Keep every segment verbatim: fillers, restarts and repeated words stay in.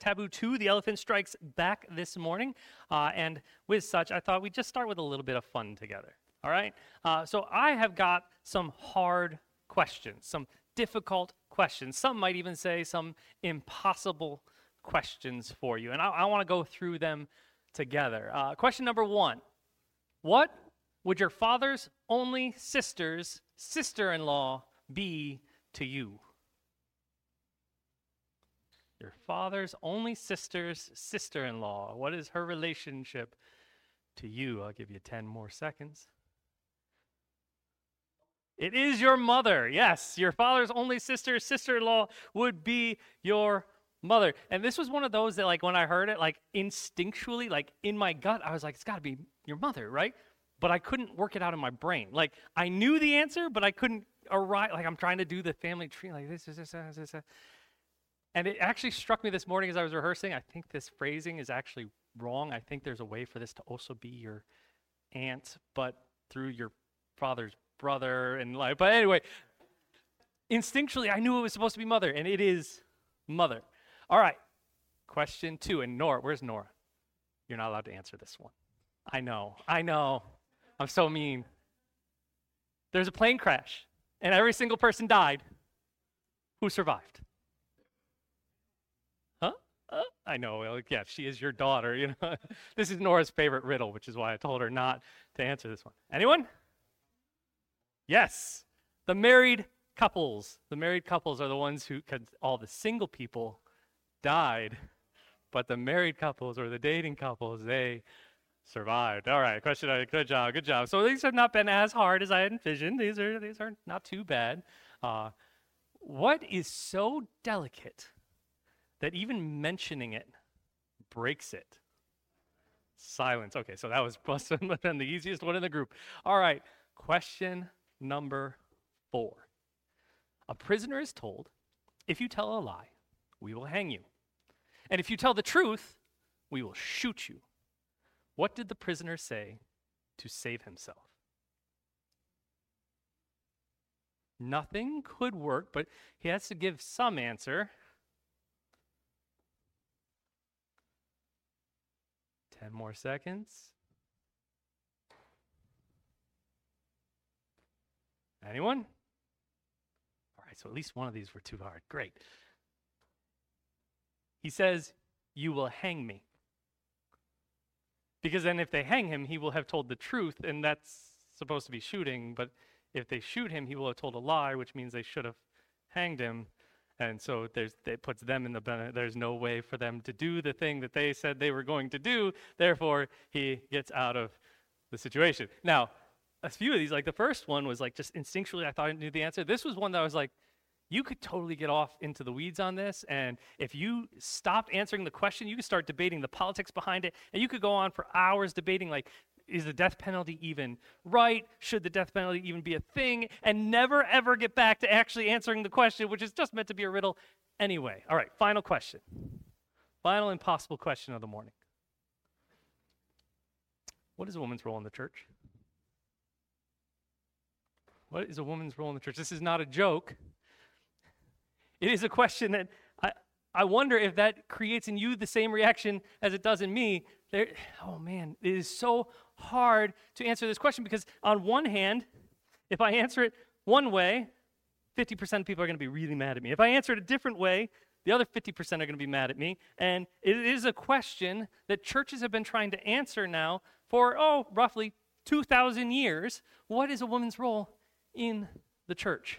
Taboo two, The Elephant Strikes Back this morning. Uh, and with such, I thought we'd just start with a little bit of fun together. All right? Uh, so I have got some hard questions, some difficult questions. Some might even say some impossible questions for you. And I, I want to go through them together. Uh, question number one. What would your father's only sister's sister-in-law be to you? Your father's only sister's sister-in-law. What is her relationship to you? I'll give you ten more seconds. It is your mother. Yes, your father's only sister's sister-in-law would be your mother. And this was one of those that, like, when I heard it, like, instinctually, like, in my gut, I was like, it's got to be your mother, right? But I couldn't work it out in my brain. Like, I knew the answer, but I couldn't arrive. Like, I'm trying to do the family tree, like this, this, this, this, this, this. And it actually struck me this morning as I was rehearsing. I think this phrasing is actually wrong. I think there's a way for this to also be your aunt, but through your father's brother and like. But anyway, instinctually, I knew it was supposed to be mother, and it is mother. All right, question two. And Nora, where's Nora? You're not allowed to answer this one. I know, I know. I'm so mean. There's a plane crash, and every single person died. Who survived? Huh? Uh, I know. Well, yeah, she is your daughter. You know, this is Nora's favorite riddle, which is why I told her not to answer this one. Anyone? Yes. The married couples. The married couples are the ones who, because all the single people died, but the married couples or the dating couples, they survived. All right, question. Good job. Good job. So these have not been as hard as I had envisioned. These are these are not too bad. Uh, what is so delicate that even mentioning it breaks it? Silence. Okay, so that was must have been the easiest one in the group. All right, question number four. A prisoner is told, if you tell a lie, we will hang you. And if you tell the truth, we will shoot you. What did the prisoner say to save himself? Nothing could work, but he has to give some answer. Ten more seconds. Anyone? All right, so at least one of these were too hard. Great. He says, you will hang me. Because then if they hang him, he will have told the truth, and that's supposed to be shooting. But if they shoot him, he will have told a lie, which means they should have hanged him. And so there's, it puts them in the benefit. There's no way for them to do the thing that they said they were going to do. Therefore, he gets out of the situation. Now, a few of these, like the first one was like just instinctually, I thought I knew the answer. This was one that I was like, you could totally get off into the weeds on this, and if you stopped answering the question, you could start debating the politics behind it, and you could go on for hours debating, like, is the death penalty even right? Should the death penalty even be a thing? And never, ever get back to actually answering the question, which is just meant to be a riddle anyway. All right, final question. Final impossible question of the morning. What is a woman's role in the church? What is a woman's role in the church? This is not a joke. It is a question that I, I wonder if that creates in you the same reaction as it does in me. There, oh man, it is so hard to answer this question because on one hand, if I answer it one way, fifty percent of people are going to be really mad at me. If I answer it a different way, the other fifty percent are going to be mad at me. And it is a question that churches have been trying to answer now for, oh, roughly two thousand years. What is a woman's role in the church?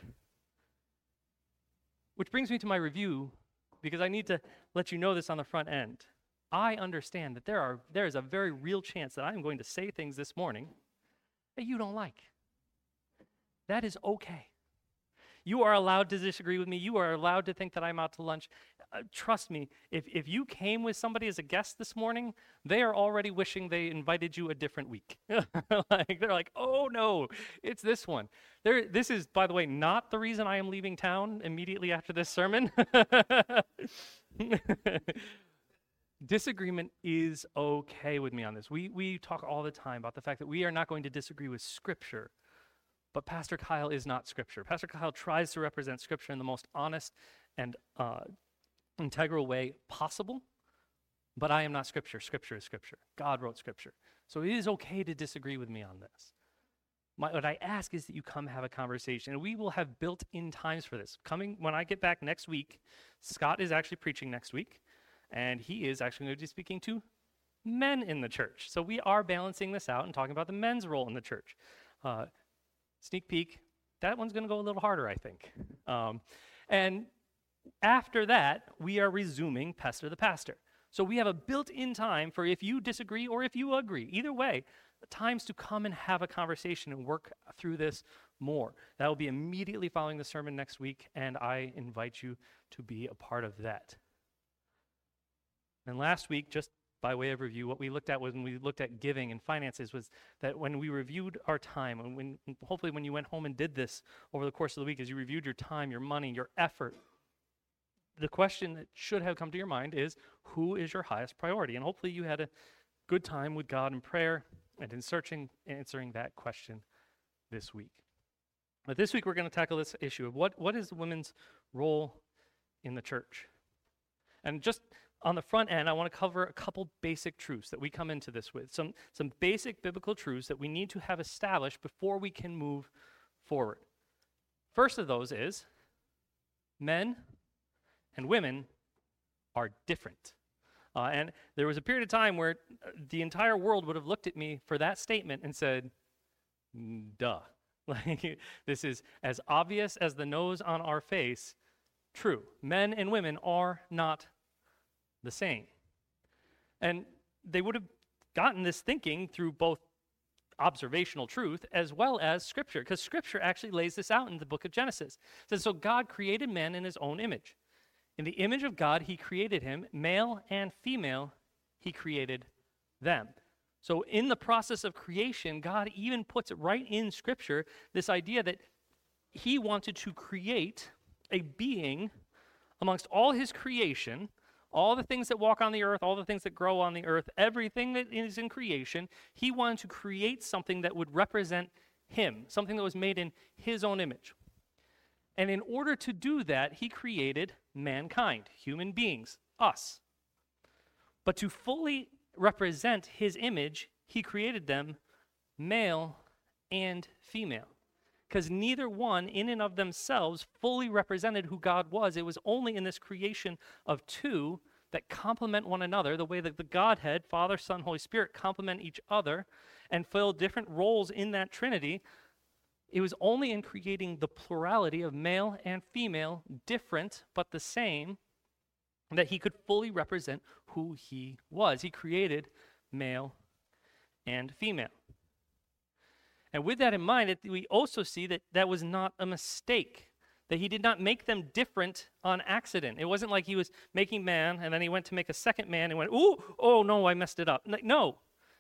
Which brings me to my review, because I need to let you know this on the front end. I understand that there are there is a very real chance that I'm going to say things this morning that you don't like. That is okay. You are allowed to disagree with me. You are allowed to think that I'm out to lunch. Uh, trust me, if, if you came with somebody as a guest this morning, they are already wishing they invited you a different week. Like, they're like, oh no, it's this one. There, this is, by the way, not the reason I am leaving town immediately after this sermon. Disagreement is okay with me on this. We, we talk all the time about the fact that we are not going to disagree with Scripture. But Pastor Kyle is not Scripture. Pastor Kyle tries to represent Scripture in the most honest and uh, integral way possible. But I am not Scripture. Scripture is Scripture. God wrote Scripture. So it is okay to disagree with me on this. My, what I ask is that you come have a conversation, and we will have built-in times for this. Coming, when I get back next week, Scott is actually preaching next week, and he is actually going to be speaking to men in the church. So we are balancing this out and talking about the men's role in the church. Uh, sneak peek, that one's going to go a little harder, I think. Um, and after that, we are resuming Pester the Pastor. So we have a built-in time for if you disagree or if you agree. Either way, times to come and have a conversation and work through this more. That will be immediately following the sermon next week, and I invite you to be a part of that. And last week, just by way of review, what we looked at when we looked at giving and finances was that when we reviewed our time, and when, hopefully when you went home and did this over the course of the week, as you reviewed your time, your money, your effort, the question that should have come to your mind is, who is your highest priority? And hopefully you had a good time with God in prayer and in searching, answering that question this week. But this week we're going to tackle this issue of what, what is women's role in the church? And just on the front end, I want to cover a couple basic truths that we come into this with. Some, some basic biblical truths that we need to have established before we can move forward. First of those is, men and women are different. Uh, and there was a period of time where the entire world would have looked at me for that statement and said, duh. Like, this is as obvious as the nose on our face. True. Men and women are not the same. And they would have gotten this thinking through both observational truth as well as Scripture, because Scripture actually lays this out in the book of Genesis. It says, so God created man in his own image. In the image of God, he created him, male and female, he created them. So in the process of creation, God even puts it right in Scripture, this idea that he wanted to create a being amongst all his creation, all the things that walk on the earth, all the things that grow on the earth, everything that is in creation. He wanted to create something that would represent him, something that was made in his own image. And in order to do that, he created mankind, human beings, us. But to fully represent his image, he created them male and female. Because neither one, in and of themselves, fully represented who God was. It was only in this creation of two that complement one another, the way that the Godhead, Father, Son, Holy Spirit, complement each other and fill different roles in that Trinity. It was only in creating the plurality of male and female, different but the same, that he could fully represent who he was. He created male and female. And with that in mind, it, we also see that that was not a mistake, that he did not make them different on accident. It wasn't like he was making man, and then he went to make a second man and went, ooh, oh no, I messed it up. No.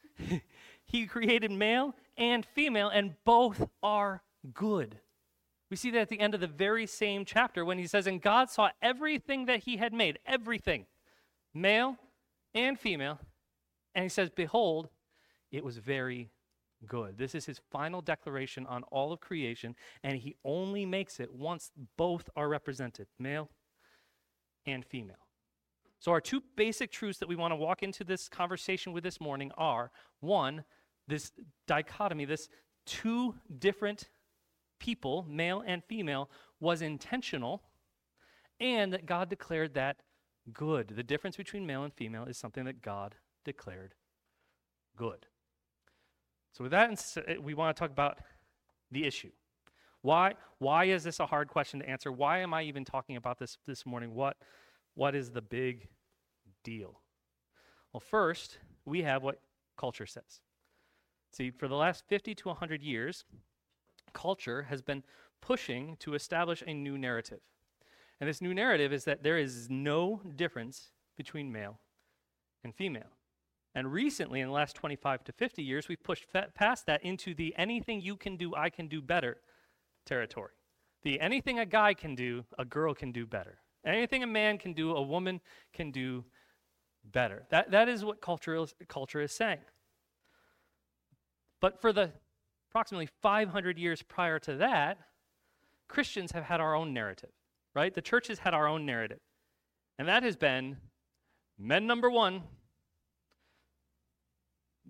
He created male and female, and both are good. We see that at the end of the very same chapter when he says, and God saw everything that he had made, everything, male and female, and he says, behold, it was very good. This is his final declaration on all of creation, and he only makes it once both are represented, male and female. So our two basic truths that we want to walk into this conversation with this morning are, one, this dichotomy, this two different people, male and female, was intentional, and that God declared that good. The difference between male and female is something that God declared good. So with that, we want to talk about the issue. Why, why is this a hard question to answer? Why am I even talking about this this morning? What, what is the big deal? Well, first, we have what culture says. See, for the last fifty to one hundred years, culture has been pushing to establish a new narrative. And this new narrative is that there is no difference between male and female. And recently, in the last twenty-five to fifty years, we've pushed fa- past that into the anything you can do, I can do better territory. The anything a guy can do, a girl can do better. Anything a man can do, a woman can do better. That, that is what culture is, culture is saying. But for the approximately five hundred years prior to that, Christians have had our own narrative, right? The church has had our own narrative. And that has been men number one,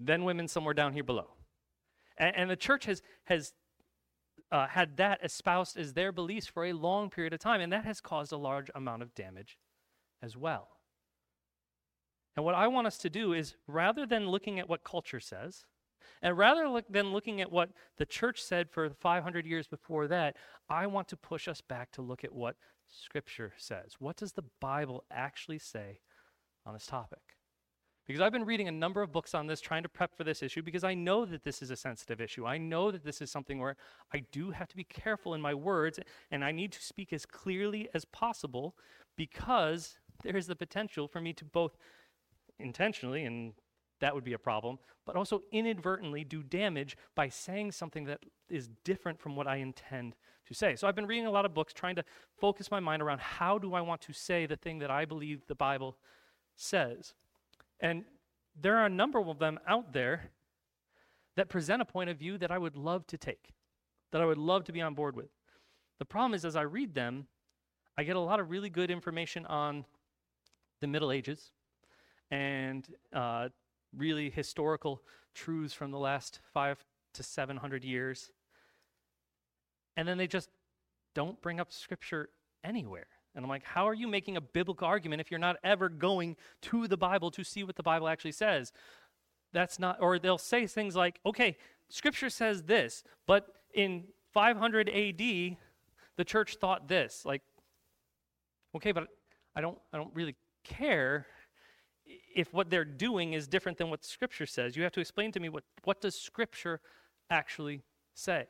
then women somewhere down here below. And, and the church has, has uh, had that espoused as their beliefs for a long period of time, and that has caused a large amount of damage as well. And what I want us to do is, rather than looking at what culture says, and rather look, than looking at what the church said for five hundred years before that, I want to push us back to look at what Scripture says. What does the Bible actually say on this topic? Because I've been reading a number of books on this, trying to prep for this issue, because I know that this is a sensitive issue. I know that this is something where I do have to be careful in my words, and I need to speak as clearly as possible, because there is the potential for me to both intentionally, and that would be a problem, but also inadvertently do damage by saying something that is different from what I intend to say. So I've been reading a lot of books, trying to focus my mind around how do I want to say the thing that I believe the Bible says. And there are a number of them out there that present a point of view that I would love to take, that I would love to be on board with. The problem is, as I read them, I get a lot of really good information on the Middle Ages and uh, really historical truths from the last five to seven hundred years. And then they just don't bring up Scripture anywhere. And I'm like, how are you making a biblical argument if you're not ever going to the Bible to see what the Bible actually says? That's not, or they'll say things like, okay, Scripture says this, but in five hundred A D, the church thought this. Like, okay, but I don't, I don't really care if what they're doing is different than what Scripture says. You have to explain to me what, what does Scripture actually say?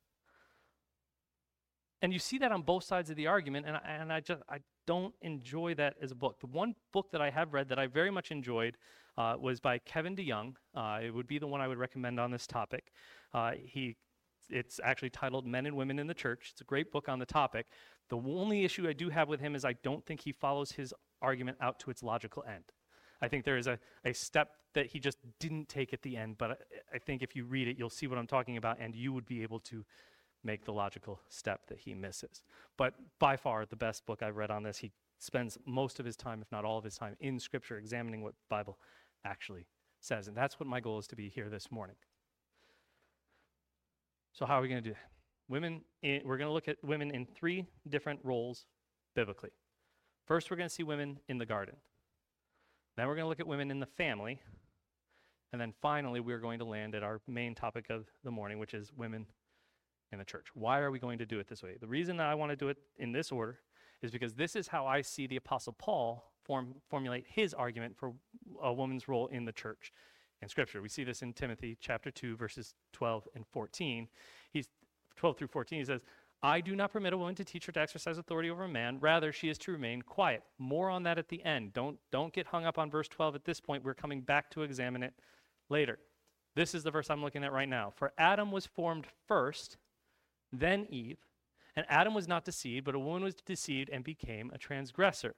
And you see that on both sides of the argument, and I, and I just I don't enjoy that as a book. The one book that I have read that I very much enjoyed uh, was by Kevin DeYoung. Uh, it would be the one I would recommend on this topic. Uh, he, it's actually titled Men and Women in the Church. It's a great book on the topic. The only issue I do have with him is I don't think he follows his argument out to its logical end. I think there is a, a step that he just didn't take at the end, but I, I think if you read it, you'll see what I'm talking about, and you would be able to make the logical step that he misses. But by far, the best book I've read on this. He spends most of his time, if not all of his time, in Scripture, examining what the Bible actually says. And that's what my goal is to be here this morning. So how are we going to do that? Women, in, we're going to look at women in three different roles biblically. First, we're going to see women in the garden. Then we're going to look at women in the family. And then finally, we're going to land at our main topic of the morning, which is women in the church. Why are we going to do it this way? The reason that I want to do it in this order is because this is how I see the Apostle Paul form, formulate his argument for a woman's role in the church in Scripture. We see this in Timothy chapter two, verses twelve and fourteen. He's twelve through fourteen. He says, I do not permit a woman to teach or to exercise authority over a man. Rather, she is to remain quiet. More on that at the end. Don't, don't get hung up on verse twelve at this point. We're coming back to examine it later. This is the verse I'm looking at right now. For Adam was formed first, then Eve, and Adam was not deceived, but a woman was deceived and became a transgressor.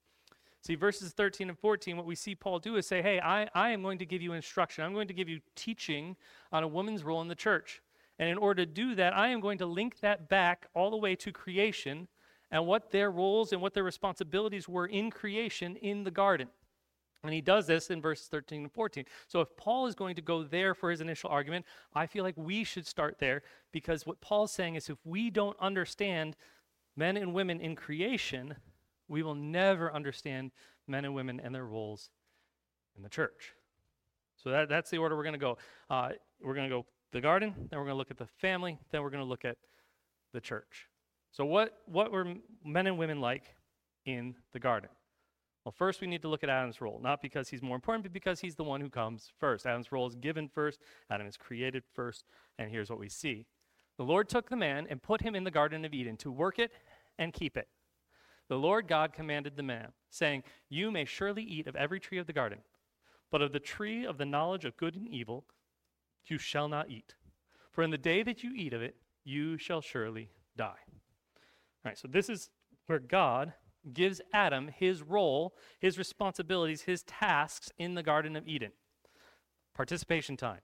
See, verses thirteen and fourteen, what we see Paul do is say, hey, I, I am going to give you instruction. I'm going to give you teaching on a woman's role in the church. And in order to do that, I am going to link that back all the way to creation and what their roles and what their responsibilities were in creation in the garden. And he does this in verses thirteen and fourteen. So if Paul is going to go there for his initial argument, I feel like we should start there, because what Paul's saying is if we don't understand men and women in creation, we will never understand men and women and their roles in the church. So that, that's the order we're going to go. Uh, we're going to go the garden, then we're going to look at the family, then we're going to look at the church. So what, what were men and women like in the garden? Well, first we need to look at Adam's role, not because he's more important, but because he's the one who comes first. Adam's role is given first, Adam is created first, and here's what we see. The Lord took the man and put him in the Garden of Eden to work it and keep it. The Lord God commanded the man, saying, you may surely eat of every tree of the garden, but of the tree of the knowledge of good and evil you shall not eat. For in the day that you eat of it, you shall surely die. All right, so this is where God gives Adam his role, his responsibilities, his tasks in the Garden of Eden. Participation time.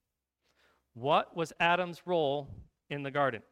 What was Adam's role in the garden?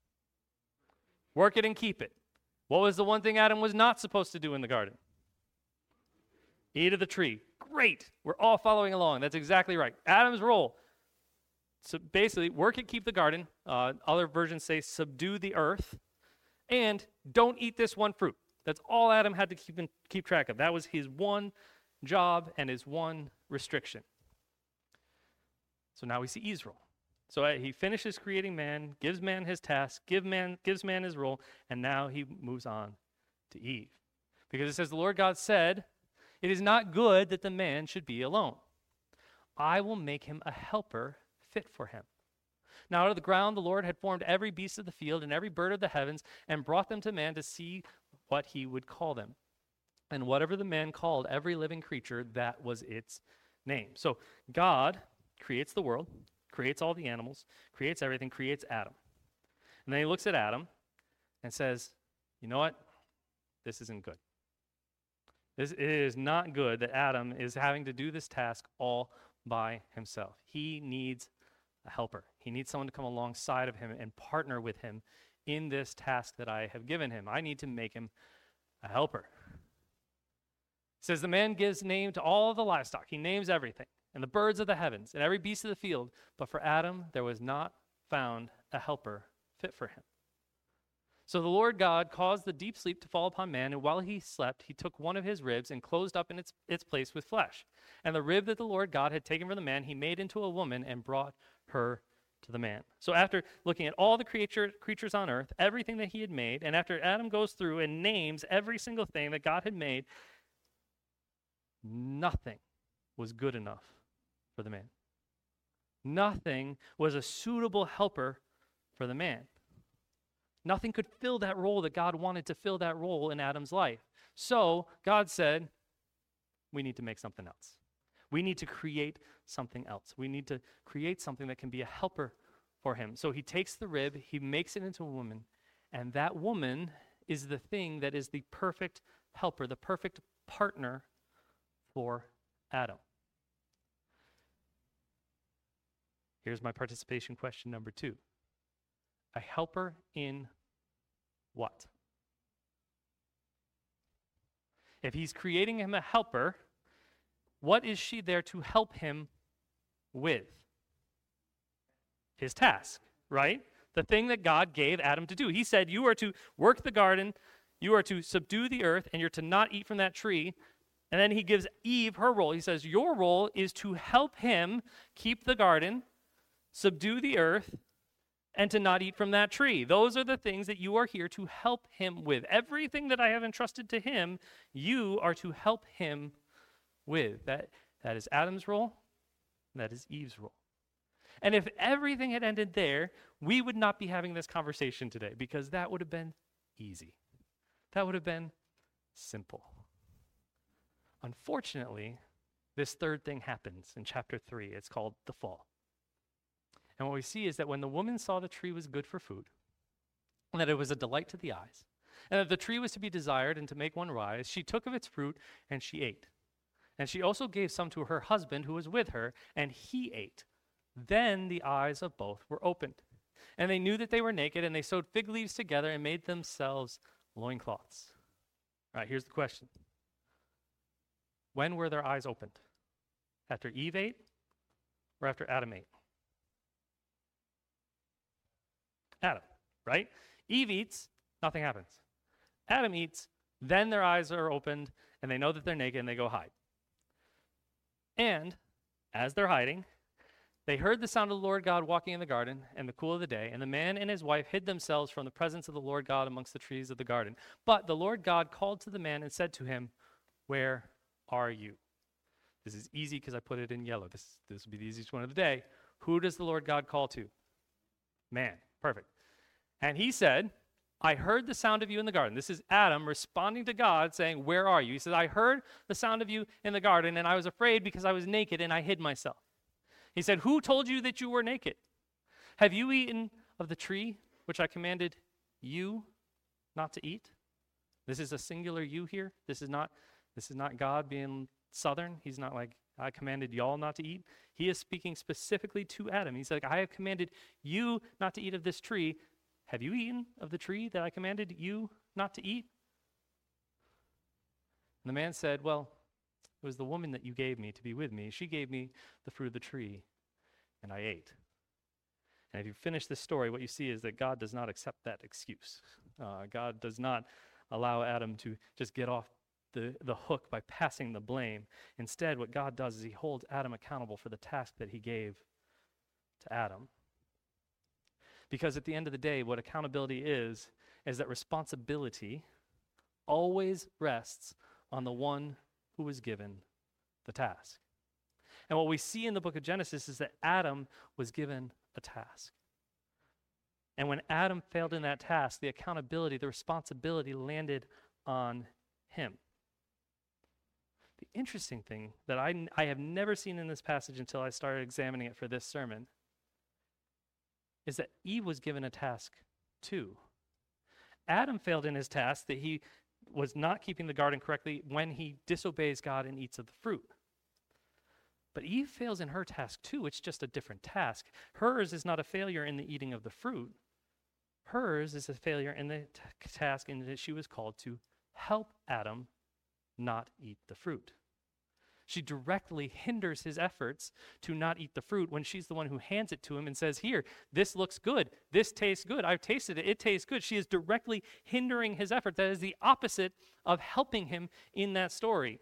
Work it and keep it. What was the one thing Adam was not supposed to do in the garden? Eat of the tree. Great. Great. We're all following along. That's exactly right. Adam's role. So basically, work it, keep the garden. Uh, other versions say subdue the earth. And don't eat this one fruit. That's all Adam had to keep in, keep track of. That was his one job and his one restriction. So now we see Eve's role. So uh, he finishes creating man, gives man his task, give man, gives man his role, and now he moves on to Eve. Because it says, the Lord God said, it is not good that the man should be alone. I will make him a helper fit for him. Now out of the ground the Lord had formed every beast of the field and every bird of the heavens and brought them to man to see what he would call them. And whatever the man called every living creature, that was its name. So God creates the world, creates all the animals, creates everything, creates Adam. And then he looks at Adam and says, you know what? This isn't good. This, it is not good that Adam is having to do this task all by himself. He needs a helper. He needs someone to come alongside of him and partner with him in this task that I have given him. I need to make him a helper. It says the man gives name to all the livestock. He names everything, and the birds of the heavens, and every beast of the field. But for Adam, there was not found a helper fit for him. So the Lord God caused the deep sleep to fall upon man, and while he slept, he took one of his ribs and closed up in its, its place with flesh. And the rib that the Lord God had taken from the man, he made into a woman and brought her to the man. So after looking at all the creature, creatures on earth, everything that he had made, and after Adam goes through and names every single thing that God had made, nothing was good enough for the man. Nothing was a suitable helper for the man. Nothing could fill that role that God wanted to fill that role in Adam's life. So God said, we need to make something else. We need to create something else. We need to create something that can be a helper for him. So he takes the rib, he makes it into a woman, and that woman is the thing that is the perfect helper, the perfect partner for Adam. Here's my participation question number two. A helper in what? If he's creating him a helper, what is she there to help him with? His task, right? The thing that God gave Adam to do. He said, you are to work the garden, you are to subdue the earth, and you're to not eat from that tree. And then he gives Eve her role. He says, your role is to help him keep the garden, subdue the earth, and to not eat from that tree. Those are the things that you are here to help him with. Everything that I have entrusted to him, you are to help him with. That, that is Adam's role, and that is Eve's role. And if everything had ended there, we would not be having this conversation today, because that would have been easy. That would have been simple. Unfortunately, this third thing happens in chapter three. It's called the fall. And what we see is that when the woman saw the tree was good for food, and that it was a delight to the eyes, and that the tree was to be desired and to make one wise, she took of its fruit and she ate. And she also gave some to her husband who was with her, and he ate. Then the eyes of both were opened, and they knew that they were naked, and they sewed fig leaves together and made themselves loincloths. All right, here's the question. When were their eyes opened? After Eve ate or after Adam ate? Adam, right? Eve eats, nothing happens. Adam eats, then their eyes are opened, and they know that they're naked, and they go hide. And as they're hiding, they heard the sound of the Lord God walking in the garden in the cool of the day, and the man and his wife hid themselves from the presence of the Lord God amongst the trees of the garden. But the Lord God called to the man and said to him, where are you? This is easy because I put it in yellow. This, this will be the easiest one of the day. Who does the Lord God call to? Man. Perfect. And he said, I heard the sound of you in the garden. This is Adam responding to God saying, where are you? He says, I heard the sound of you in the garden, and I was afraid because I was naked and I hid myself. He said, who told you that you were naked? Have you eaten of the tree which I commanded you not to eat? This is a singular you here. This is not, this is not God being southern. He's not like, I commanded y'all not to eat. He is speaking specifically to Adam. He's like, I have commanded you not to eat of this tree. Have you eaten of the tree that I commanded you not to eat? And the man said, well, It was the woman that you gave me to be with me. She gave me the fruit of the tree, and I ate. And if you finish this story, what you see is that God does not accept that excuse. Uh, God does not allow Adam to just get off the, the hook by passing the blame. Instead, what God does is he holds Adam accountable for the task that he gave to Adam. Because at the end of the day, what accountability is, is that responsibility always rests on the one who was given the task. And what we see in the book of Genesis is that Adam was given a task. And when Adam failed in that task, the accountability, the responsibility landed on him. The interesting thing that I, I have never seen in this passage until I started examining it for this sermon is that Eve was given a task too. Adam failed in his task that he was not keeping the garden correctly when he disobeys God and eats of the fruit. But Eve fails in her task too. It's just a different task. Hers is not a failure in the eating of the fruit. Hers is a failure in the t- task in that she was called to help Adam not eat the fruit. She directly hinders his efforts to not eat the fruit when she's the one who hands it to him and says, here, this looks good. This tastes good. I've tasted it. It tastes good. She is directly hindering his effort. That is the opposite of helping him in that story.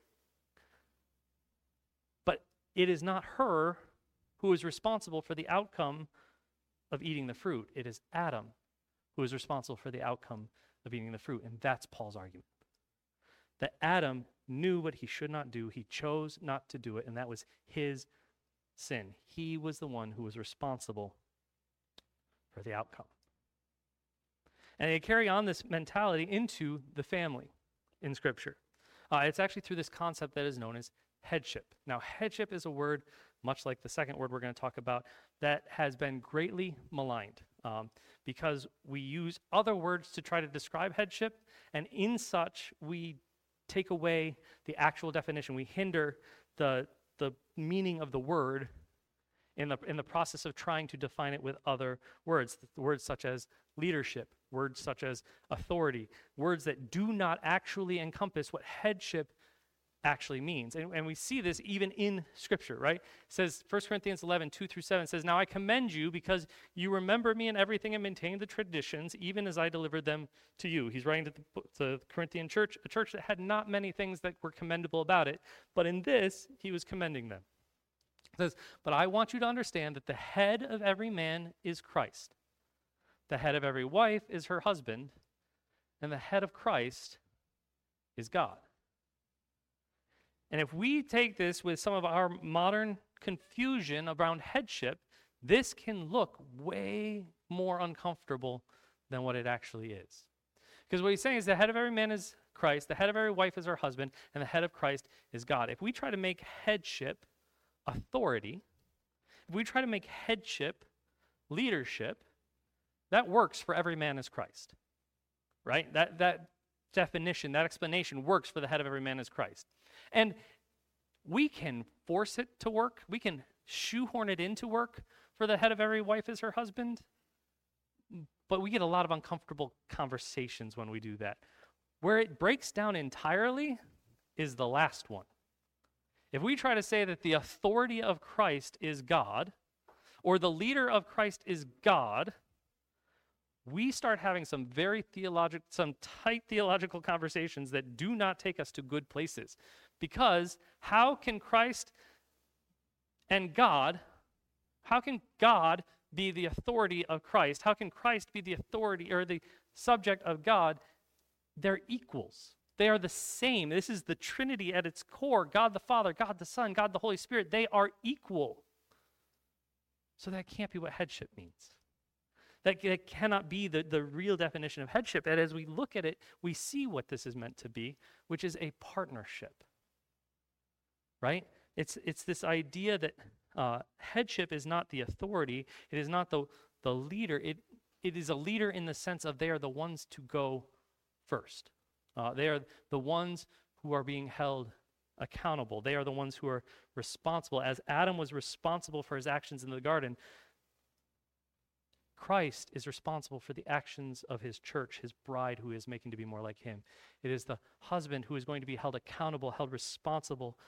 But it is not her who is responsible for the outcome of eating the fruit. It is Adam who is responsible for the outcome of eating the fruit. And that's Paul's argument. That Adam knew what he should not do. He chose not to do it, and that was his sin. He was the one who was responsible for the outcome. And they carry on this mentality into the family in Scripture. Uh, it's actually through this concept that is known as headship. Now, headship is a word, much like the second word we're going to talk about, that has been greatly maligned um, because we use other words to try to describe headship, and in such, we take away the actual definition. We hinder the, the meaning of the word in the, in the process of trying to define it with other words, words such as leadership, words such as authority, words that do not actually encompass what headship actually means. And, and we see this even in Scripture, right? It says, First Corinthians eleven, two through seven says, now I commend you because you remember me in everything and maintain the traditions, even as I delivered them to you. He's writing to the, to the Corinthian church, a church that had not many things that were commendable about it, but in this, he was commending them. It says, but I want you to understand that the head of every man is Christ. The head of every wife is her husband, and the head of Christ is God. And if we take this with some of our modern confusion around headship, this can look way more uncomfortable than what it actually is. Because what he's saying is the head of every man is Christ, the head of every wife is her husband, and the head of Christ is God. If we try to make headship authority, if we try to make headship leadership, that works for every man is Christ, right? That, that definition, that explanation works for the head of every man is Christ. And we can force it to work. We can shoehorn it into work for the head of every wife is her husband. But we get a lot of uncomfortable conversations when we do that. Where it breaks down entirely is the last one. If we try to say that the authority of Christ is God, or the leader of Christ is God, we start having some very theological, some tight theological conversations that do not take us to good places. Because how can Christ and God, how can God be the authority of Christ? How can Christ be the authority or the subject of God? They're equals. They are the same. This is the Trinity at its core. God the Father, God the Son, God the Holy Spirit. They are equal. So that can't be what headship means. That, that cannot be the, the real definition of headship. And as we look at it, we see what this is meant to be, which is a partnership. Right? It's it's this idea that uh, headship is not the authority. It is not the, the leader. It it is a leader in the sense of they are the ones to go first. Uh, they are the ones who are being held accountable. They are the ones who are responsible. As Adam was responsible for his actions in the garden, Christ is responsible for the actions of his church, his bride, who is making to be more like him. It is the husband who is going to be held accountable, held responsible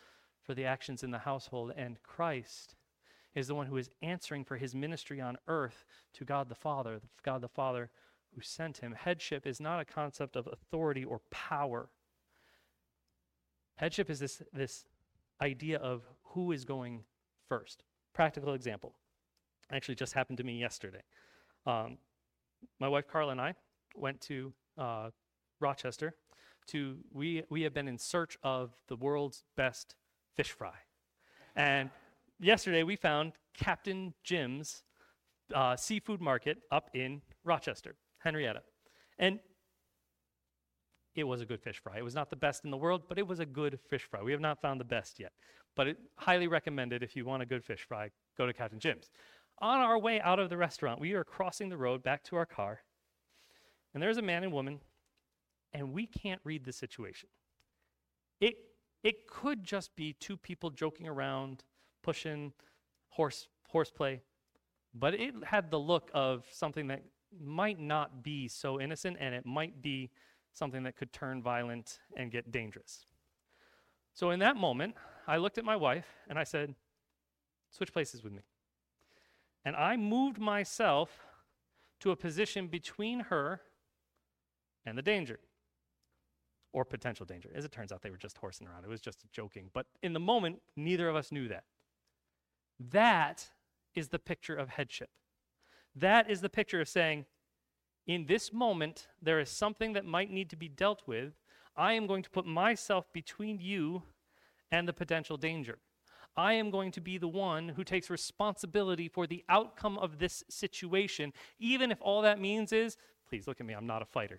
for the actions in the household, and Christ is the one who is answering for his ministry on earth to God the Father, God the Father who sent him. Headship is not a concept of authority or power. Headship is this, this idea of who is going first. Practical example. Actually just happened to me yesterday. Um, my wife Carla and I went to uh, Rochester to, we, we have been in search of the world's best fish fry. And yesterday we found Captain Jim's uh, seafood market up in Rochester, Henrietta. And it was a good fish fry. It was not the best in the world, but it was a good fish fry. We have not found the best yet, but it highly recommended. If you want a good fish fry, go to Captain Jim's. On our way out of the restaurant, we are crossing the road back to our car, and there's a man and woman, and we can't read the situation. It, it could just be two people joking around, pushing horse horseplay, but it had the look of something that might not be so innocent, and it might be something that could turn violent and get dangerous. So in that moment, I looked at my wife and I said, switch places with me. And I moved myself to a position between her and the danger, or potential danger. As it turns out, they were just horsing around. It was just joking. But in the moment, neither of us knew that. That is the picture of headship. That is the picture of saying, in this moment, there is something that might need to be dealt with. I am going to put myself between you and the potential danger. I am going to be the one who takes responsibility for the outcome of this situation, even if all that means is, please look at me, I'm not a fighter.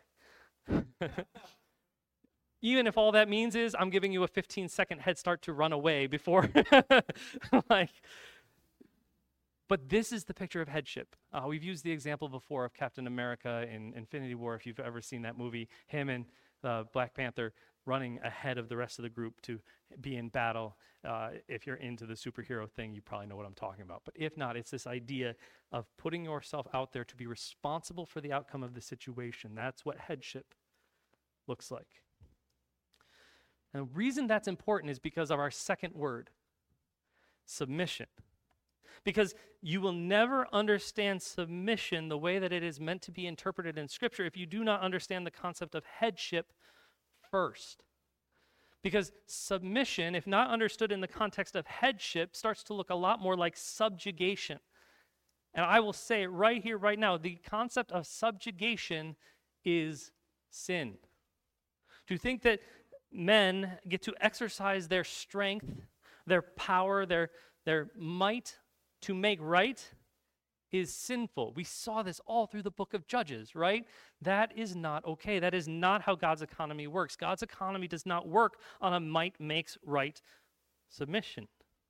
Even if all that means is I'm giving you a fifteen second head start to run away before, like, but this is the picture of headship. Uh, we've used the example before of Captain America in Infinity War, if you've ever seen that movie, him and uh, Black Panther running ahead of the rest of the group to be in battle. Uh, if you're into the superhero thing, you probably know what I'm talking about. But if not, it's this idea of putting yourself out there to be responsible for the outcome of the situation. That's what headship looks like. And the reason that's important is because of our second word, submission. Because you will never understand submission the way that it is meant to be interpreted in Scripture if you do not understand the concept of headship first. Because submission, if not understood in the context of headship, starts to look a lot more like subjugation. And I will say it right here, right now, the concept of subjugation is sin. To think that men get to exercise their strength, their power, their, their might to make right is sinful. We saw this all through the book of Judges, right? That is not okay. That is not how God's economy works. God's economy does not work on a might makes right submission.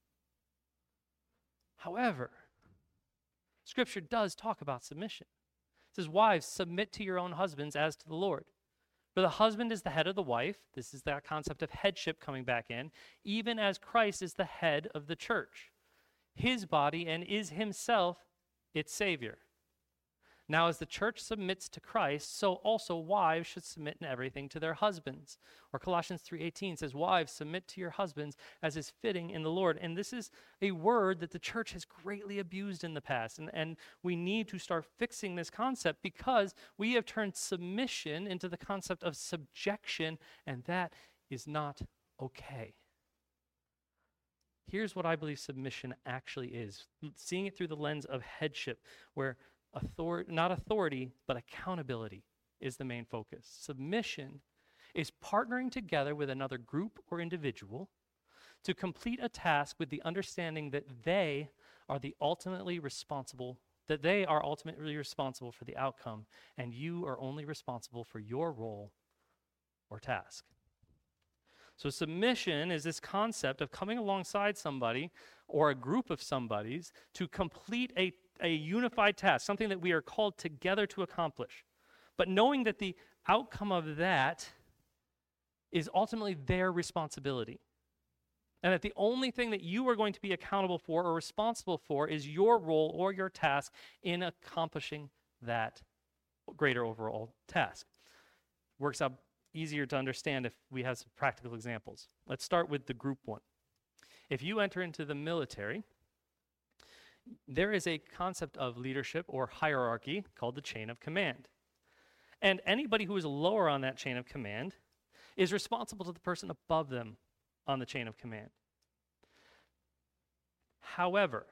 However, Scripture does talk about submission. It says, wives, submit to your own husbands as to the Lord. For the husband is the head of the wife. This is that concept of headship coming back in, even as Christ is the head of the church, his body, and is himself its Savior. Now, as the church submits to Christ, so also wives should submit in everything to their husbands. Or Colossians three eighteen says, wives, submit to your husbands as is fitting in the Lord. And this is a word that the church has greatly abused in the past. And, and we need to start fixing this concept because we have turned submission into the concept of subjection, and that is not okay. Here's what I believe submission actually is. Seeing it through the lens of headship, where authority, not authority, but accountability is the main focus. Submission is partnering together with another group or individual to complete a task with the understanding that they are the ultimately responsible, that they are ultimately responsible for the outcome, and you are only responsible for your role or task. So submission is this concept of coming alongside somebody or a group of somebodies to complete a, a unified task, something that we are called together to accomplish. But knowing that the outcome of that is ultimately their responsibility. And that the only thing that you are going to be accountable for or responsible for is your role or your task in accomplishing that greater overall task. Works out easier to understand if we have some practical examples. Let's start with the group one. If you enter into the military, there is a concept of leadership or hierarchy called the chain of command. And anybody who is lower on that chain of command is responsible to the person above them on the chain of command. However,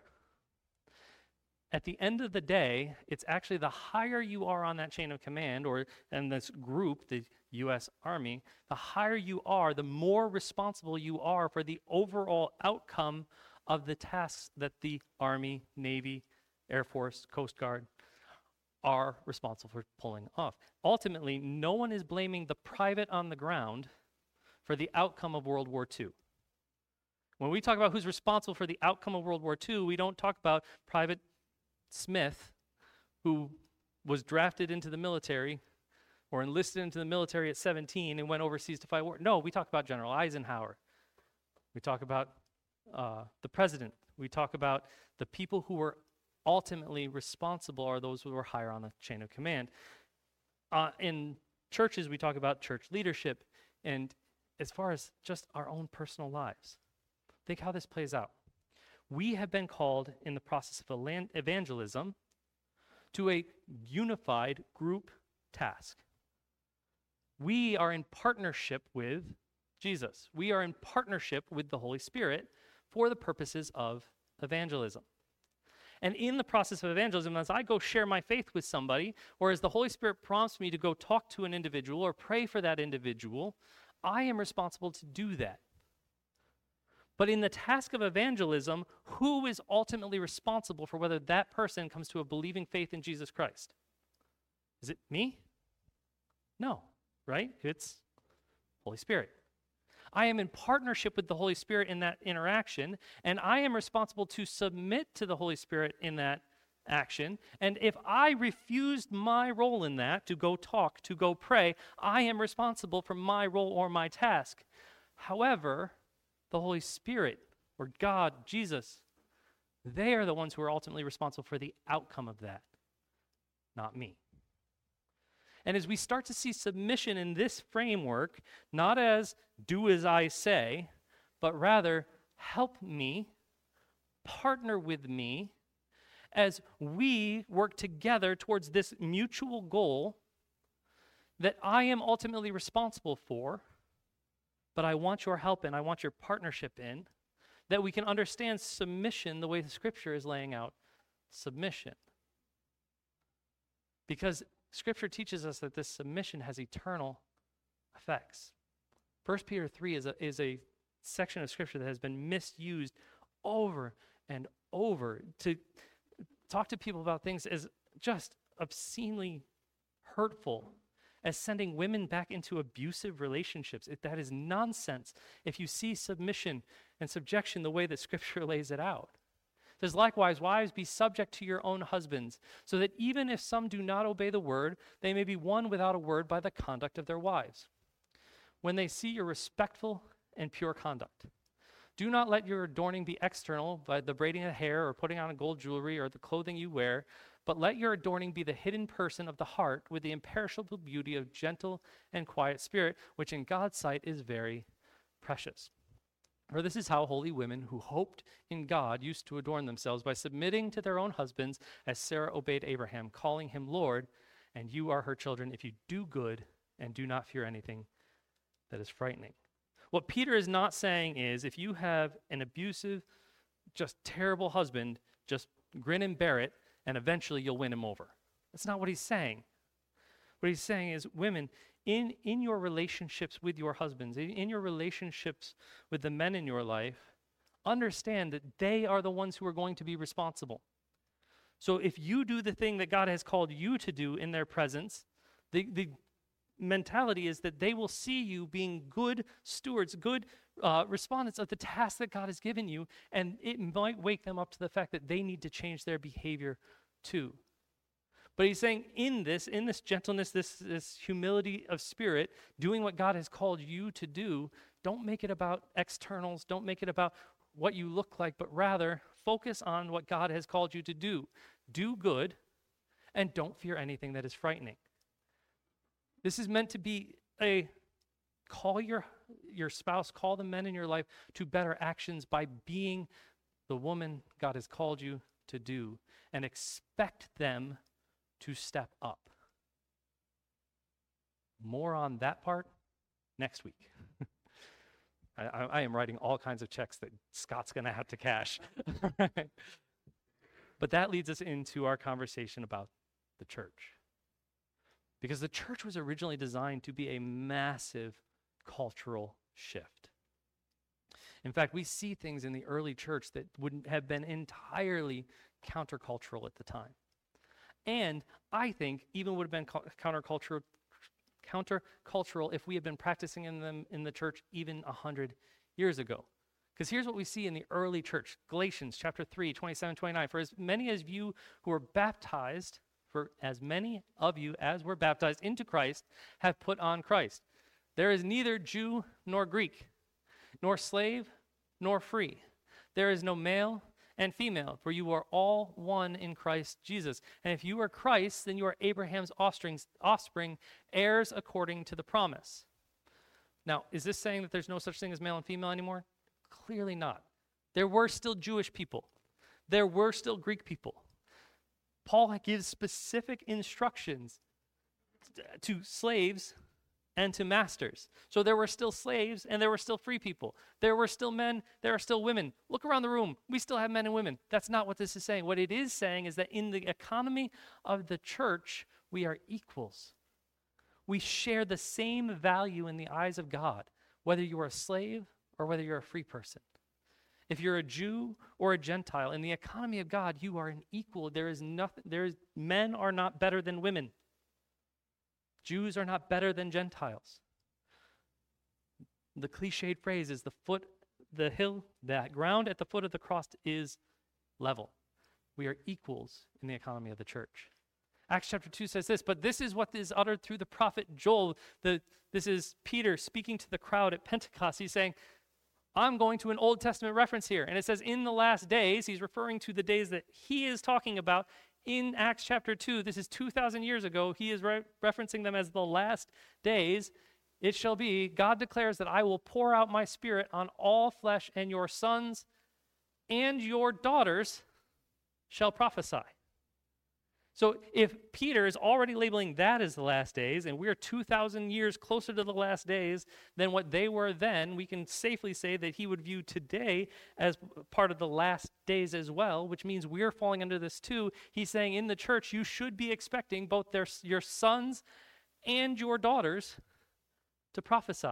at the end of the day, it's actually the higher you are on that chain of command, or in this group, the U S Army, the higher you are, the more responsible you are for the overall outcome of the tasks that the Army, Navy, Air Force, Coast Guard are responsible for pulling off. Ultimately, no one is blaming the private on the ground for the outcome of World War Two. When we talk about who's responsible for the outcome of World War Two, we don't talk about Private Smith, who was drafted into the military or enlisted into the military at seventeen and went overseas to fight war. No, we talk about General Eisenhower. We talk about uh, the president. We talk about the people who were ultimately responsible are those who were higher on the chain of command. Uh, in churches, we talk about church leadership, and as far as just our own personal lives, think how this plays out. We have been called in the process of evangelism to a unified group task. We are in partnership with Jesus. We are in partnership with the Holy Spirit for the purposes of evangelism. And in the process of evangelism, as I go share my faith with somebody, or as the Holy Spirit prompts me to go talk to an individual or pray for that individual, I am responsible to do that. But in the task of evangelism, who is ultimately responsible for whether that person comes to a believing faith in Jesus Christ? Is it me? No, right? It's Holy Spirit. I am in partnership with the Holy Spirit in that interaction, and I am responsible to submit to the Holy Spirit in that action. And if I refused my role in that, to go talk, to go pray, I am responsible for my role or my task. However, the Holy Spirit, or God, Jesus, they are the ones who are ultimately responsible for the outcome of that, not me. And as we start to see submission in this framework, not as do as I say, but rather help me, partner with me, as we work together towards this mutual goal that I am ultimately responsible for, but I want your help in, I want your partnership in, that we can understand submission the way the Scripture is laying out submission. Because Scripture teaches us that this submission has eternal effects. First Peter three is a, is a section of Scripture that has been misused over and over to talk to people about things as just obscenely hurtful, as sending women back into abusive relationships. It, that is nonsense if you see submission and subjection the way that Scripture lays it out. It says, likewise, wives, be subject to your own husbands, so that even if some do not obey the word, they may be won without a word by the conduct of their wives, when they see your respectful and pure conduct. Do not let your adorning be external, by the braiding of hair or putting on a gold jewelry or the clothing you wear, but let your adorning be the hidden person of the heart with the imperishable beauty of gentle and quiet spirit, which in God's sight is very precious. For this is how holy women who hoped in God used to adorn themselves, by submitting to their own husbands, as Sarah obeyed Abraham, calling him Lord, and you are her children if you do good and do not fear anything that is frightening. What Peter is not saying is, if you have an abusive, just terrible husband, just grin and bear it, and eventually you'll win him over. That's not what he's saying. What he's saying is, women, in, in your relationships with your husbands, in, in your relationships with the men in your life, understand that they are the ones who are going to be responsible. So if you do the thing that God has called you to do in their presence, the, the mentality is that they will see you being good stewards, good uh, respondents of the task that God has given you, and it might wake them up to the fact that they need to change their behavior too. But he's saying in this, in this gentleness, this, this humility of spirit, doing what God has called you to do, don't make it about externals, don't make it about what you look like, but rather focus on what God has called you to do. Do good, and don't fear anything that is frightening. This is meant to be a Call your, your spouse, call the men in your life to better actions by being the woman God has called you to do, and expect them to step up. More on that part next week. I, I, I am writing all kinds of checks that Scott's going to have to cash. But that leads us into our conversation about the church. Because the church was originally designed to be a massive cultural shift. In fact, we see things in the early church that wouldn't have been entirely countercultural at the time. And I think even would have been countercultural, countercultural if we had been practicing in them in the church even a hundred years ago. Because here's what we see in the early church. Galatians chapter three, twenty-seven, twenty-nine. For as many as you who were baptized, for as many of you as were baptized into Christ have put on Christ. There is neither Jew nor Greek, nor slave nor free. There is no male and female, for you are all one in Christ Jesus. And if you are Christ, then you are Abraham's offspring, offspring, heirs according to the promise. Now, is this saying that there's no such thing as male and female anymore? Clearly not. There were still Jewish people. There were still Greek people. Paul gives specific instructions to slaves and to masters. So there were still slaves and there were still free people. There were still men, there are still women. Look around the room. We still have men and women. That's not what this is saying. What it is saying is that in the economy of the church, we are equals. We share the same value in the eyes of God, whether you are a slave or whether you're a free person. If you're a Jew or a Gentile, in the economy of God, you are an equal. There is nothing, there is, men are not better than women. Jews are not better than Gentiles. The cliched phrase is the foot, the hill, that ground at the foot of the cross is level. We are equals in the economy of the church. Acts chapter two says this, but this is what is uttered through the prophet Joel. The, this is Peter speaking to the crowd at Pentecost. He's saying, I'm going to an Old Testament reference here. And it says in the last days, he's referring to the days that he is talking about in Acts chapter two. This is two thousand years ago. He is re- referencing them as the last days. It shall be, God declares that I will pour out my spirit on all flesh, and your sons and your daughters shall prophesy. So if Peter is already labeling that as the last days, and we're two thousand years closer to the last days than what they were then, we can safely say that he would view today as part of the last days as well, which means we're falling under this too. He's saying in the church, you should be expecting both their, your sons and your daughters to prophesy.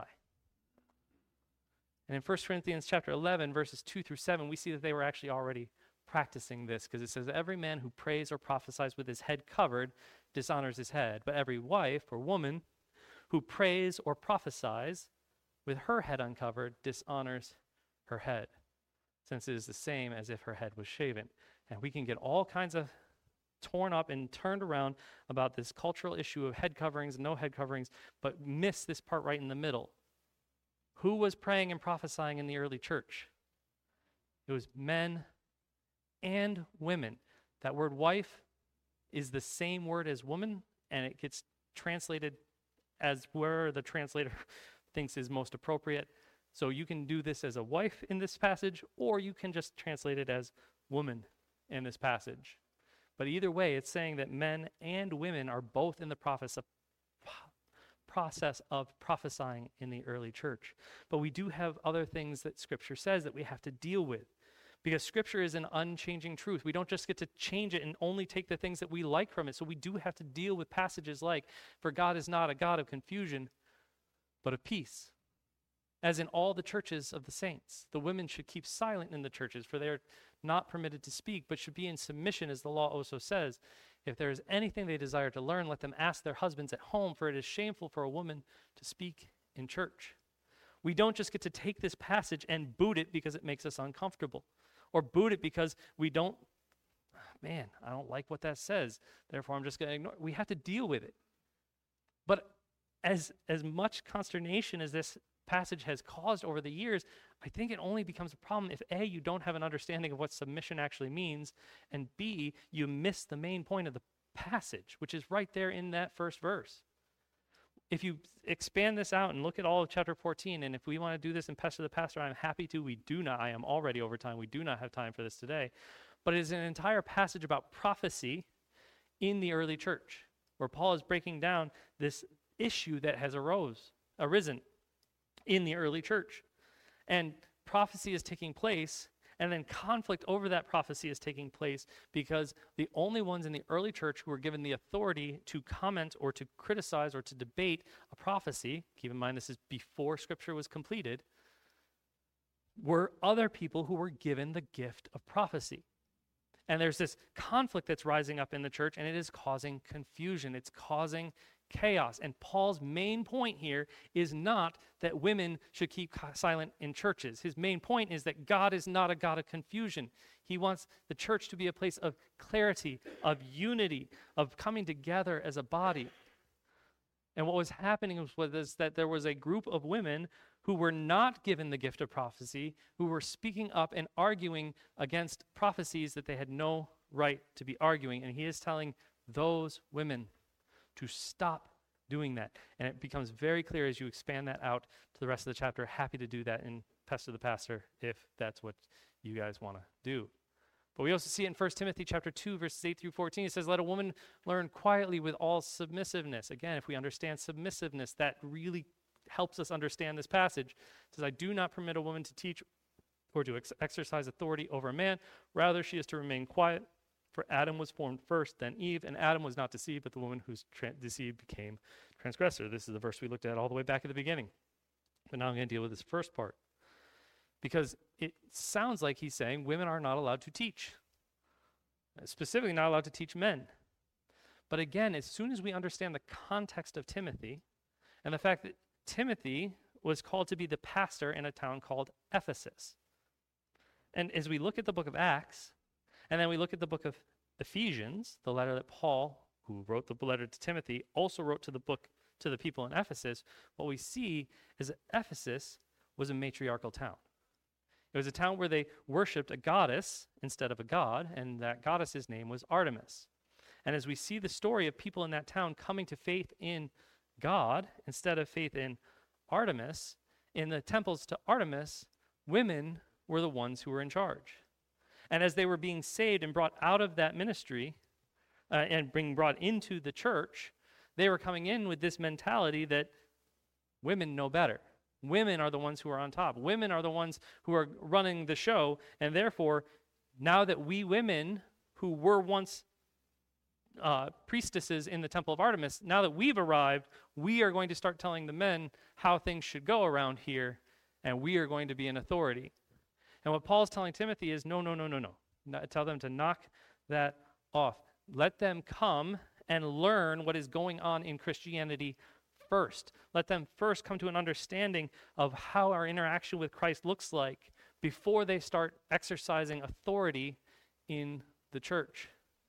And in First Corinthians chapter eleven, verses two through seven, we see that they were actually already practicing this, because it says every man who prays or prophesies with his head covered dishonors his head, but every wife or woman who prays or prophesies with her head uncovered dishonors her head, since it is the same as if her head was shaven. And we can get all kinds of torn up and turned around about this cultural issue of head coverings and no head coverings, but miss this part right in the middle. Who was praying and prophesying in the early church? It was men and women. That word wife is the same word as woman, and it gets translated as where the translator thinks is most appropriate. So you can do this as a wife in this passage, or you can just translate it as woman in this passage. But either way, it's saying that men and women are both in the process of, process of prophesying in the early church. But we do have other things that Scripture says that we have to deal with. Because Scripture is an unchanging truth. We don't just get to change it and only take the things that we like from it. So we do have to deal with passages like, for God is not a God of confusion, but of peace. As in all the churches of the saints, the women should keep silent in the churches, for they are not permitted to speak, but should be in submission, as the law also says. If there is anything they desire to learn, let them ask their husbands at home, for it is shameful for a woman to speak in church. We don't just get to take this passage and boot it because it makes us uncomfortable, or boot it because we don't, man, I don't like what that says, therefore I'm just going to ignore it. We have to deal with it. But as, as much consternation as this passage has caused over the years, I think it only becomes a problem if A, you don't have an understanding of what submission actually means, and B, you miss the main point of the passage, which is right there in that first verse. if you expand this out and look at all of chapter fourteen, and if we want to do this in Pastor the Pastor, I'm happy to. We do not. I am already over time. We do not have time for this today. But it is an entire passage about prophecy in the early church, where Paul is breaking down this issue that has arose, arisen in the early church. And prophecy is taking place, and then conflict over that prophecy is taking place because the only ones in the early church who were given the authority to comment or to criticize or to debate a prophecy, keep in mind this is before Scripture was completed, were other people who were given the gift of prophecy. And there's this conflict that's rising up in the church, and it is causing confusion. It's causing chaos. And Paul's main point here is not that women should keep silent in churches. His main point is that God is not a God of confusion. He wants the church to be a place of clarity, of unity, of coming together as a body. And what was happening was, was that there was a group of women who were not given the gift of prophecy, who were speaking up and arguing against prophecies that they had no right to be arguing. And he is telling those women to stop doing that. And it becomes very clear as you expand that out to the rest of the chapter. Happy to do that in Pastor the Pastor if that's what you guys want to do. But we also see it in First Timothy chapter two, verses eight through fourteen. It says, let a woman learn quietly with all submissiveness. Again, if we understand submissiveness, that really helps us understand this passage. It says, I do not permit a woman to teach or to ex- exercise authority over a man. Rather, she is to remain quiet. For Adam was formed first, then Eve, and Adam was not deceived, but the woman who's tra- deceived became transgressor. This is the verse we looked at all the way back at the beginning. But now I'm going to deal with this first part. Because it sounds like he's saying women are not allowed to teach. Specifically, not allowed to teach men. But again, as soon as we understand the context of Timothy, and the fact that Timothy was called to be the pastor in a town called Ephesus. And as we look at the book of Acts, and then we look at the book of Ephesians, the letter that Paul, who wrote the letter to Timothy, also wrote to the book to the people in Ephesus, what we see is that Ephesus was a matriarchal town. It was a town where they worshipped a goddess instead of a god, and that goddess's name was Artemis. And as we see the story of people in that town coming to faith in God instead of faith in Artemis, in the temples to Artemis, women were the ones who were in charge. And as they were being saved and brought out of that ministry uh, and being brought into the church, they were coming in with this mentality that women know better. Women are the ones who are on top. Women are the ones who are running the show. And therefore, now that we women who were once uh, priestesses in the temple of Artemis, now that we've arrived, we are going to start telling the men how things should go around here, and we are going to be in authority. And what Paul's telling Timothy is, no, no, no, no, no. no. Tell them to knock that off. Let them come and learn what is going on in Christianity first. Let them first come to an understanding of how our interaction with Christ looks like before they start exercising authority in the church.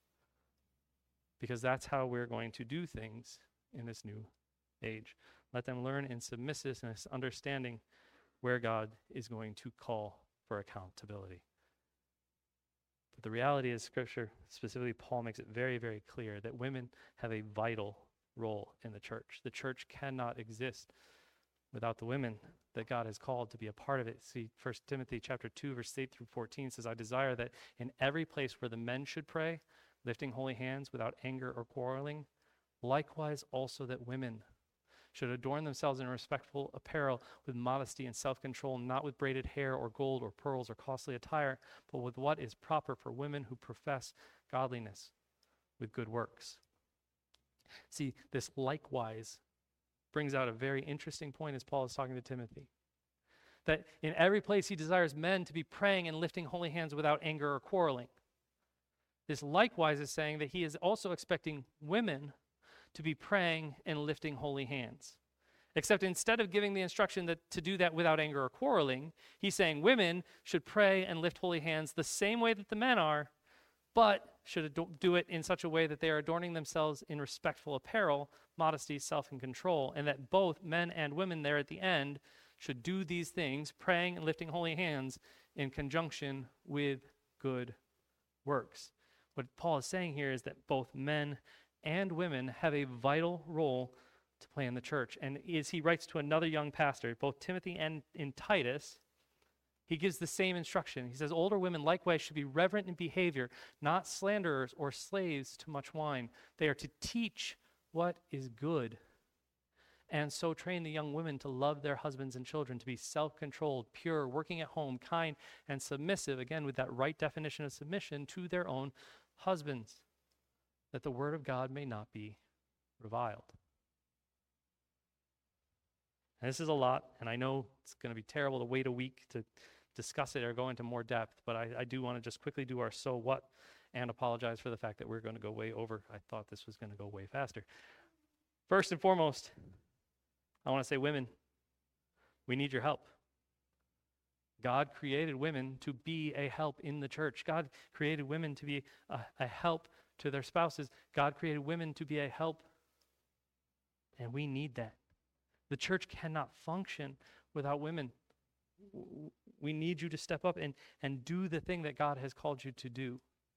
Because that's how we're going to do things in this new age. Let them learn in submissiveness, understanding where God is going to call for accountability. But the reality is, Scripture, specifically Paul, makes it very, very clear that women have a vital role in the church. The church cannot exist without the women that God has called to be a part of it. See, First Timothy chapter two, verse eight through fourteen says, I desire that in every place where the men should pray, lifting holy hands without anger or quarreling, likewise also that women should adorn themselves in respectful apparel with modesty and self-control, not with braided hair or gold or pearls or costly attire, but with what is proper for women who profess godliness with good works. See, this likewise brings out a very interesting point as Paul is talking to Timothy. That in every place he desires men to be praying and lifting holy hands without anger or quarreling. This likewise is saying that he is also expecting women to be praying and lifting holy hands. Except instead of giving the instruction that to do that without anger or quarreling, he's saying women should pray and lift holy hands the same way that the men are, but should do it in such a way that they are adorning themselves in respectful apparel, modesty, self, and control, and that both men and women there at the end should do these things, praying and lifting holy hands, in conjunction with good works. What Paul is saying here is that both men and women have a vital role to play in the church. And as he writes to another young pastor, both Timothy and in Titus, he gives the same instruction. He says, older women likewise should be reverent in behavior, not slanderers or slaves to much wine. They are to teach what is good, and so train the young women to love their husbands and children, to be self-controlled, pure, working at home, kind, and submissive, again with that right definition of submission, to their own husbands, that the word of God may not be reviled. And this is a lot, and I know it's going to be terrible to wait a week to discuss it or go into more depth, but I, I do want to just quickly do our so what and apologize for the fact that we're going to go way over. I thought this was going to go way faster. First and foremost, I want to say, women, we need your help. God created women to be a help in the church. God created women to be a, a help to their spouses. God created women to be a help, and we need that. The church cannot function without women. We need you to step up and, and do the thing that God has called you to do.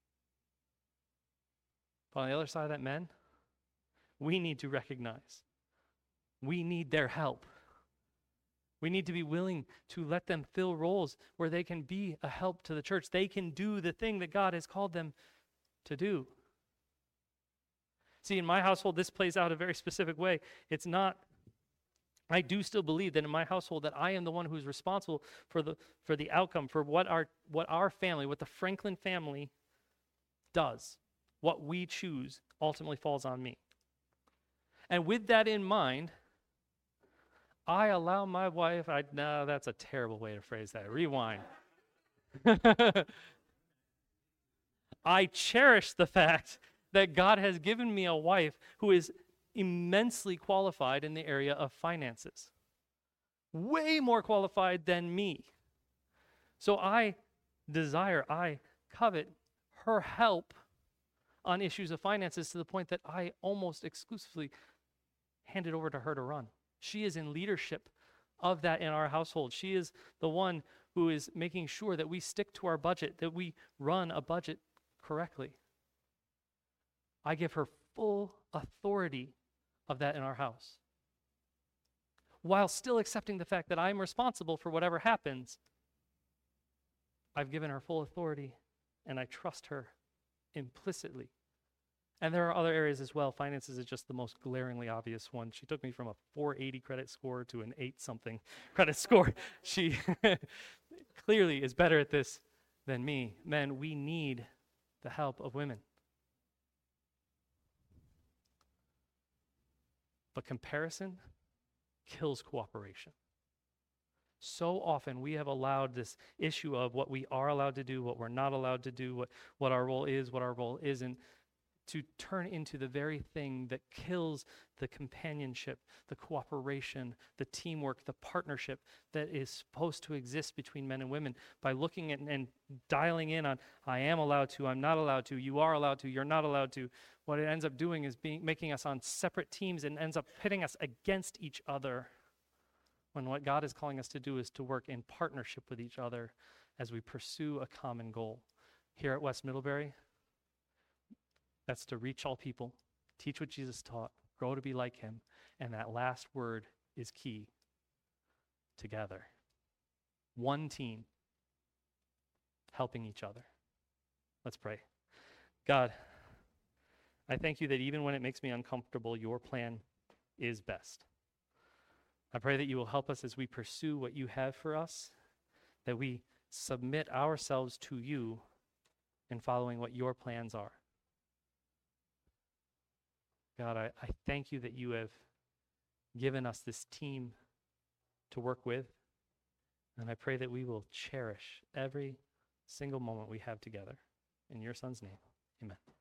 But on the other side of that, men, we need to recognize we need their help. We need to be willing to let them fill roles where they can be a help to the church. They can do the thing that God has called them to do. See, in my household, this plays out a very specific way. It's not, I do still believe that in my household that I am the one who's responsible for the for the outcome, for what our what our family, what the Franklin family does. What we choose ultimately falls on me. And with that in mind, I allow my wife, I no, that's a terrible way to phrase that. Rewind. I cherish the fact that God has given me a wife who is immensely qualified in the area of finances. Way more qualified than me. So I desire, I covet her help on issues of finances to the point that I almost exclusively hand it over to her to run. She is in leadership of that in our household. She is the one who is making sure that we stick to our budget, that we run a budget correctly. I give her full authority of that in our house, while still accepting the fact that I'm responsible for whatever happens. I've given her full authority, and I trust her implicitly. And there are other areas as well. Finances is just the most glaringly obvious one. She took me from a four eighty credit score to an eight something credit score. She clearly is better at this than me. Men, we need the help of women. But comparison kills cooperation. So often we have allowed this issue of what we are allowed to do, what we're not allowed to do, what, what our role is, what our role isn't, to turn into the very thing that kills the companionship, the cooperation, the teamwork, the partnership that is supposed to exist between men and women by looking at and dialing in on, I am allowed to, I'm not allowed to, you are allowed to, you're not allowed to. What it ends up doing is being, making us on separate teams and ends up pitting us against each other, when what God is calling us to do is to work in partnership with each other as we pursue a common goal. Here at West Middlebury, that's to reach all people, teach what Jesus taught, grow to be like him, and that last word is key: together. One team, helping each other. Let's pray. God, I thank you that even when it makes me uncomfortable, your plan is best. I pray that you will help us as we pursue what you have for us, that we submit ourselves to you in following what your plans are. God, I, I thank you that you have given us this team to work with, and I pray that we will cherish every single moment we have together. In your Son's name, amen.